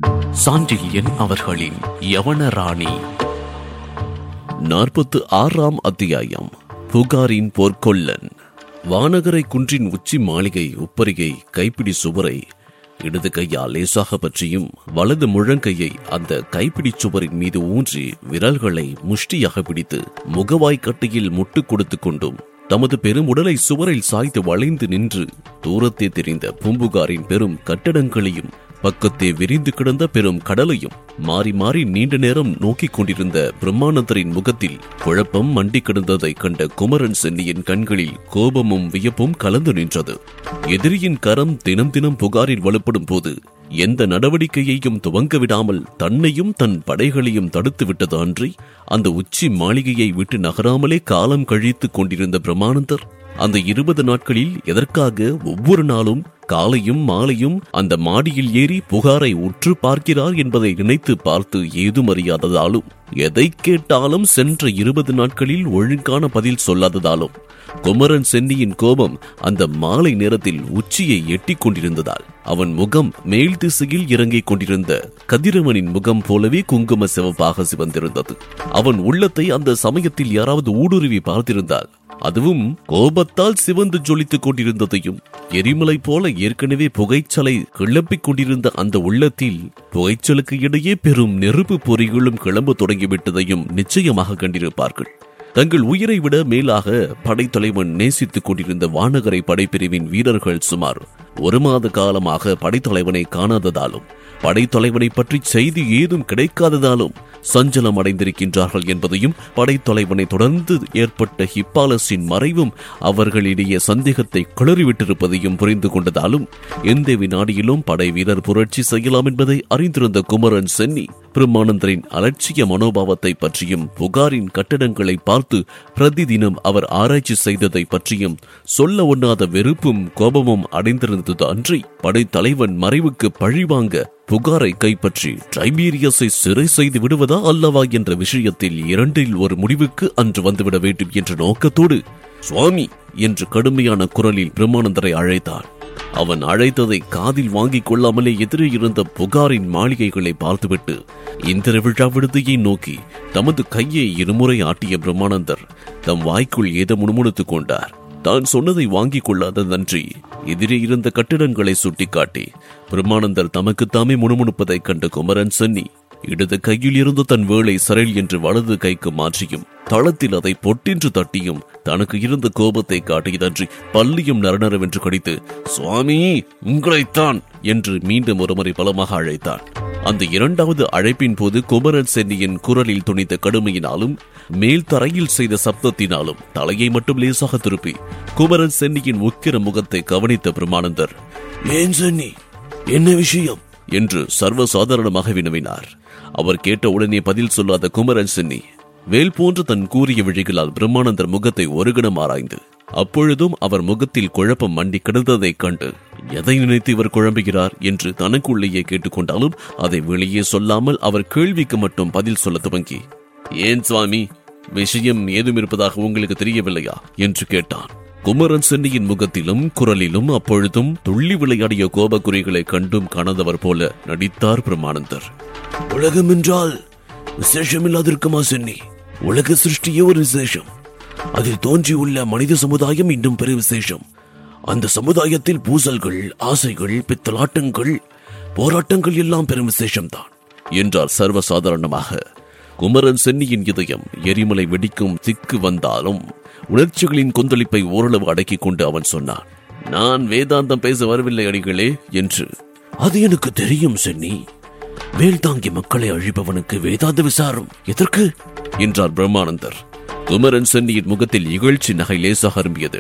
சாண்டில்யன் அவர்களின் யவனராணி. 46ஆம் அத்தியாயம். புகாரின் போர்க்கொல்லன். வானகரை குன்றின் உச்சி மாளிகை உப்பரிகை கைப்பிடி சுவரை இடது கையால் லேசாக பற்றியும் வலது முழங்கையை அந்த கைப்பிடி சுவரின் மீது ஊன்றி விரல்களை முஷ்டியாக பிடித்து முகவாய்க்கட்டையில் முட்டு கொடுத்து கொண்டும் தமது பெரும் உடலை சுவரில் சாய்த்து வளைந்து நின்று தூரத்தே தெரிந்த பூம்புகாரின் பெரும் கட்டடங்களையும் பக்கத்தே விரிந்து கிடந்த பெரும் கடலையும் மாறி மாறி நீண்ட நேரம் நோக்கிக் கொண்டிருந்த பிரம்மானந்தரின் முகத்தில் குழப்பம் மண்டி கிடந்ததை கண்ட குமரன் சென்னியின் கண்களில் கோபமும் வியப்பும் கலந்து நின்றது. எதிரியின் கரம் தினம் தினம் புகாரில் வலுப்படும் போது எந்த நடவடிக்கையையும் துவங்க விடாமல் தன்னையும் தன் படைகளையும் தடுத்து விட்டது அன்றி அந்த உச்சி மாளிகையை விட்டு நகராமலே காலம் கழித்துக் கொண்டிருந்த பிரம்மானந்தர் அந்த 20 நாட்களில் எதற்காக ஒவ்வொரு நாளும் காலையும் மாலையும் அந்த மாடியில் ஏறி புகாரை உற்று பார்க்கிறார் என்பதை நினைத்து பார்த்து ஏதும் அறியாததாலும் எதை கேட்டாலும் சென்ற 20 நாட்களில் ஒழுங்கான பதில் சொல்லாததாலும் குமரன் சென்னியின் கோபம் அந்த மாலை நேரத்தில் உச்சியை எட்டிக் கொண்டிருந்ததால் அவன் முகம் மேல் திசையில் இறங்கிக் கொண்டிருந்த கதிரவனின் முகம் போலவே குங்கும சிவப்பாக சிவந்திருந்தது. அவன் உள்ளத்தை அந்த சமயத்தில் யாராவது ஊடுருவி பார்த்திருந்தால் அதுவும் கோபத்தால் சிவந்து ஜொலித்துக் கொண்டிருந்ததையும் எரிமலை போல ஏற்கனவே புகைச்சலை கிளப்பிக் கொண்டிருந்த அந்த உள்ளத்தில் புகைச்சலுக்கு இடையே பெரும் நெருப்பு பொறிகளும் கிளம்ப தொடங்கிவிட்டதையும் நிச்சயமாக கண்டிருப்பார்கள். தங்கள் உயிரை விட மேலாக படைத்தலைவன் நேசித்துக் கொண்டிருந்த வானகரை படைப்பிரிவின் வீரர்கள் சுமார் 1 மாத காலமாக படைத்தலைவனை காணாததாலும் படைத்தலைவனை பற்றி செய்தி ஏதும் கிடைக்காததாலும் சஞ்சலம் அடைந்திருக்கின்றார்கள் என்பதையும் படைத்தலைவனை தொடர்ந்து ஏற்பட்ட ஹிப்பாலஸின் மறைவும் அவர்களிடையே சந்தேகத்தை கிளறிவிட்டிருப்பதையும் புரிந்து கொண்டதாலும் எந்த வினாடியிலும் படை வீரர் புரட்சி செய்யலாம் என்பதை அறிந்திருந்த குமரன் சென்னி பிரம்மானந்தரின் அலட்சிய மனோபாவத்தை பற்றியும் புகாரின் கட்டடங்களை பார்த்து பிரதிதினம் அவர் ஆராய்ச்சி செய்ததை பற்றியும் சொல்ல ஒண்ணாத வெறுப்பும் கோபமும் அடைந்திருந்தது அன்றி படைத்தலைவன் மறைவுக்கு பழிவாங்க புகாரை கைப்பற்றி டைபீரியஸை சிறை செய்து விடுவதா அல்லவா என்ற விஷயத்தில் 2இல் ஒரு முடிவுக்கு அன்று வந்துவிட வேண்டும் என்ற நோக்கத்தோடு சுவாமி என்று கடுமையான குரலில் பிரம்மானந்தரை அழைத்தார். அவன் அழைத்ததை காதில் வாங்கிக் கொள்ளாமலே எதிரே இருந்த புகாரின் மாளிகைகளை பார்த்துவிட்டு இந்திர விழா விடுதியை நோக்கி தமது கையை இருமுறை ஆட்டிய பிரம்மானந்தர் தம் வாய்க்குள் ஏதோ முணுமுணுத்துக் கொண்டார். தான் சொன்னதை வாங்கிக் கொள்ளாததன்றி எதிரே இருந்த கட்டிடங்களை சுட்டிக்காட்டி பிரம்மானந்தர் தமக்குத்தாமே முணுமுணுப்பதைக் கண்ட குமரன் சென்னி இடது கையில் இருந்து தன் வேளை சரள் என்று வலது கைக்கு மாற்றியும் தளத்தில் அதை பொட்டென்று தட்டியும் தனக்கு இருந்த கோபத்தை காட்டியதன்றி பல்லியும் நரநரவென்று கடித்து சுவாமி உங்களைத்தான் என்று மீண்டும் ஒருமுறை பலமாக அழைத்தான். அந்த 2வது அழைப்பின் போது குமரன் சென்னியின் குரலில் துணித்த கடுமையினாலும் மேல் தரையில் செய்த சப்தத்தினாலும் தலையை மட்டும் லேசாக திருப்பி குமரன் சென்னியின் உக்கிர முகத்தை கவனித்த பிரம்மானந்தர், ஏன் சென்னி, என்ன விஷயம் என்று சர்வசாதாரணமாக வினவினார். அவர் கேட்ட உடனே பதில் சொல்லாத குமரன் சென்னி வேல் போன்று தன் கூறிய விழிகளால் பிரம்மானந்தர் முகத்தை ஒரு கணம் ஆராய்ந்து அப்பொழுதும் அவர் முகத்தில் குழப்பம் மண்டி கிடந்ததைக் கண்டு எதை நினைத்து இவர் குழம்புகிறார் என்று தனக்குள்ளேயே கேட்டுக்கொண்டாலும் அதை வெளியே சொல்லாமல் அவர் கேள்விக்கு மட்டும் பதில் சொல்ல துவங்கி, ஏன் சுவாமி, விஷயம் ஏதும் இருப்பதாக உங்களுக்கு தெரியவில்லையா என்று கேட்டான். குமரன் சென்னியின் முகத்திலும் குரலிலும் அப்பொழுதும் துள்ளி விளையாடிய கோபக்குறிகளை கண்டும் காணாதவர் போல நடித்தார் பிரம்மானந்தர். உலகம் என்றால் விசேஷமில்லாதிருக்குமா சென்னி? உலக சிருஷ்டியே ஒரு விசேஷம். அதில் தோன்றியுள்ள மனித சமுதாயம் இன்னும் பெரிய விசேஷம். அந்த சமுதாயத்தில் பூசல்கள், ஆசைகள், பித்தலாட்டங்கள், போராட்டங்கள் எல்லாம் பெரும் விசேஷம்தான் என்றார் சர்வசாதாரணமாக. குமரன் சென்னியின் இதயம் எரிமலை வெடிக்கும் திக்கு வந்தாலும் உணர்ச்சிகளின் கொந்தளிப்பை ஓரளவு அடக்கிக் கொண்டு அவன் சொன்னான், நான் வேதாந்தம் பேச வரவில்லை அடிகளே என்று. அது எனக்கு தெரியும் சென்னி. வேல் தாங்கி மக்களை அழிப்பவனுக்கு வேதாந்த விசாரம் எதற்கு என்றார் பிரம்மானந்தர். குமரன் சென்னியின் முகத்தில் இகழ்ச்சி நகை லேசாக அரும்பியது.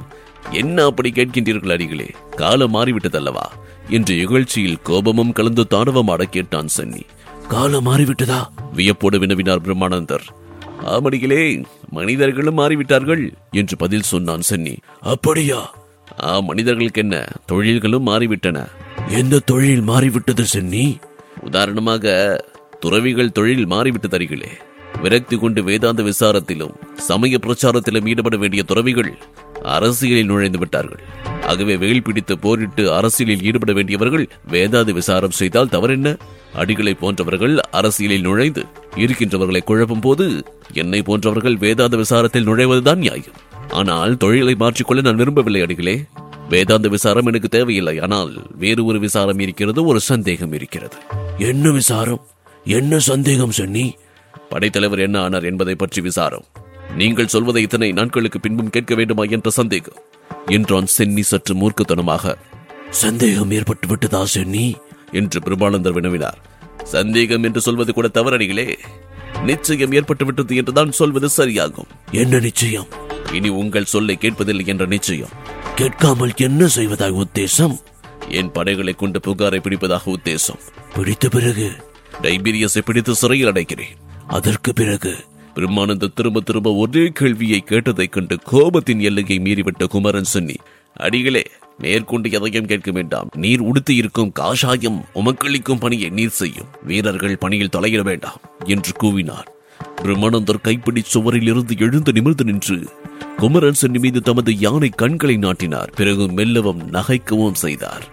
என்ன அப்படி கேட்கின்றீர்கள் அடிகளே, காலம் மாறிவிட்டதல்லவா என்று இகழ்ச்சியில் கோபமும் கலந்து தாண்டவமாட கேட்டான் சென்னி. காலம் மாறிவிட்டதா? வியப்போடு வினவினார் பிரம்மானந்தர். ஆமடிகளே, மனிதர்களும் மாறிவிட்டார்கள் என்று பதில் சொன்னான் சென்னி. அப்படியா? மனிதர்களுக்கு என்ன, தொழில்களும் மாறிவிட்டன. எந்த தொழில் மாறிவிட்டது சென்னி? உதாரணமாக துறவிகள் தொழில் மாறிவிட்டது அடிகளே. விரக்தி கொண்டு வேதாந்த விசாரத்திலும் சமய பிரச்சாரத்திலும் ஈடுபட வேண்டிய துறவிகள் அரசியலில் நுழைந்து விட்டார்கள். ஆகவே வேல் பிடித்து போரிட்டு அரசியலில் ஈடுபட வேண்டியவர்கள் வேதாந்த விசாரம் செய்தால் தவறென்ன? அடிகளை போன்றவர்கள் அரசியலில் நுழைந்து இருக்கின்றவர்களை குழப்பும் போது என்னை போன்றவர்கள் வேதாந்த விசாரத்தில் நுழைவதுதான் நியாயம். ஆனால் தொழிலை மாற்றிக்கொள்ள நான் விரும்பவில்லை அடிகளே. வேதாந்த விசாரம் எனக்கு தேவையில்லை. ஆனால் வேறு ஒரு விசாரம் இருக்கிறது, ஒரு சந்தேகம் இருக்கிறது. என்ன விசாரம்? என்ன சந்தேகம் சென்னி? படைத்தலைவர் என்ன ஆனார் என்பதை பற்றி விசாரம். நீங்கள் சொல்வதை இத்தனை நாட்களுக்கு பின்பும் கேட்க வேண்டுமா என்ற சந்தேகம் என்றான் சென்னி சற்று மூர்க்கத்தனமாக. சந்தேகம் ஏற்பட்டு விட்டதா சென்னி என்று பிரபானந்தர் வினவினார். சந்தேகம் என்று சொல்வது கூட தவறடிகளே. நிச்சயம் ஏற்பட்டு விட்டது என்றுதான் சொல்வது சரியாகும். என்ன நிச்சயம்? இனி உங்கள் சொல்லை கேட்பதில்லை என்ற நிச்சயம். கேட்காமல் என்ன செய்வதாக உத்தேசம்? என் படைகளை கொண்டு புகாரை பிடிப்பதாக உத்தேசம். பிடித்த பிறகு டைபீரியஸை பிடித்து சிறையில் அடைக்கிறேன். அதற்கு பிறகு பிரம்மானந்த திரும்ப திரும்ப ஒரே கேள்வியை கேட்டதைக் கண்டு கோபத்தின் எல்லையை மீறிவிட்ட குமரன் சென்னி, அடிகளே, மேற்கொண்டு எதையும் கேட்க வேண்டாம். நீர் உடுத்தி இருக்கும் காஷாயம் உமக்களிக்கும் பணியை நீர் செய்யும். வீரர்கள் பணியில் தலையிட வேண்டாம் என்று கூவினார். பிரம்மானந்தர் கைப்பிடி சுவரில் இருந்து எழுந்து நிமிர்ந்து நின்று குமரன் சென்னி மீது தமது யானை கண்களை நாட்டினார். பிறகு மெல்லவும் நகைக்கவும் செய்தார்.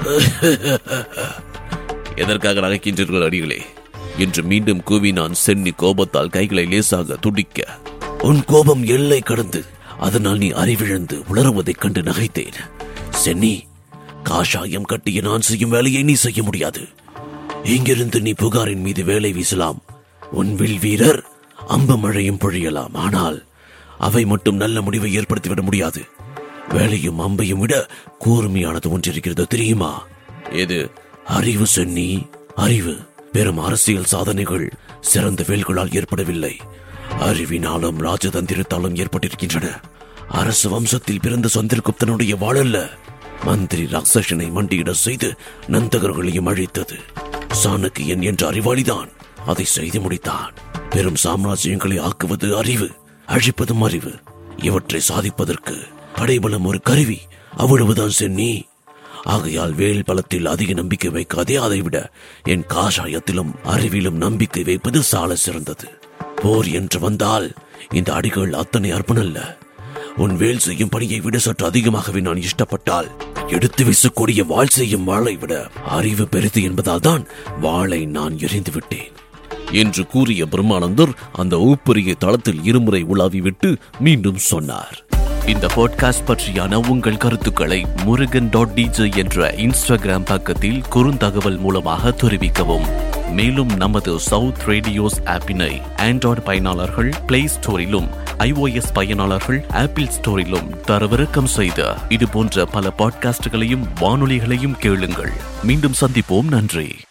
எதற்காக நகைக்கின்றீர்கள் அடிகளே என்று மீண்டும் கூவினான் சென்னி கோபத்தால் கைகளை லேசாக துடிக்க. உன் கோபம் எல்லை கடந்து அதனால் நீ அறிவிழந்து உளறுவதைக் கண்டு நகைத்தேன். சென்னி, காஷாயம் கட்டிய நான் செய்யும் வேலையை நீ செய்ய முடியாது. இங்கிருந்து நீ புகாரின் மீது வேலை வீசலாம். உன் வில் வீரர் அம்பு மழையும் பொழியலாம். ஆனால் அவை மட்டும் நல்ல முடிவை ஏற்படுத்திவிட முடியாது. வேலையும் அம்பையும் விட கூர்மையானது ஒன்றிருக்கிறது தெரியுமா? எது? அறிவு சென்னி, அறிவு. பெரும் அரசியல் சாதனைகள் சிறந்த வேல்களால் ஏற்படவில்லை, அறிவினாலும் ராஜதந்திரத்தாலும் ஏற்பட்டிருக்கின்றன. அரசு வம்சத்தில் பிறந்த சந்திரகுப்தனுடைய வாழல்ல. மந்திரி ராட்சசனை மண்டியிட செய்து நந்தகர்களையும் அழித்தது சாணக்கியன் என்ற அறிவாளிதான். அதை செய்து முடித்தான். பெரும் சாம்ராஜ்யங்களை ஆக்குவது அறிவு, அழிப்பதும் அறிவு. இவற்றை சாதிப்பதற்கு படைபலம் ஒரு கருவி, அவ்வளவுதான் சென்னி. ஆகையால் வேல் பலத்தில் அதிக நம்பிக்கை வைக்காதே. அதைவிட என் காஷாயத்திலும் அறிவிலும் நம்பிக்கை வைப்பது சால சிறந்தது. போர் என்று வந்தால் இந்த அடிகள் அத்தனை அர்ப்பணல்ல. உன் வேல் செய்யும் பணியை விட சற்று அதிகமாகவே நான் இஷ்டப்பட்டால் எடுத்து வீசக்கூடிய வாள் செய்யும் வாளை விட அறிவு பெரிது என்பதால் தான் வாளை நான் எறிந்து விட்டேன் என்று கூறிய பிரம்மானந்தர் அந்த ஊப்பரிய தளத்தில் இருமுறை உலாவி விட்டு மீண்டும் சொன்னார். இந்த பாட்காஸ்ட் பற்றியான உங்கள் கருத்துக்களை murugan.dj என்ற இன்ஸ்டாகிராம் பக்கத்தில் குறுந்தகவல் மூலமாக தெரிவிக்கவும். மேலும் நமது சவுத் ரேடியோஸ் ஆப்பினை ஆண்ட்ராய்டு பயனாளர்கள் பிளே ஸ்டோரிலும் iOS பயனாளர்கள் ஆப்பிள் ஸ்டோரிலும் தரவிறக்கம் செய்த இது போன்ற பல பாட்காஸ்டுகளையும் வானொலிகளையும் கேளுங்கள். மீண்டும் சந்திப்போம். நன்றி.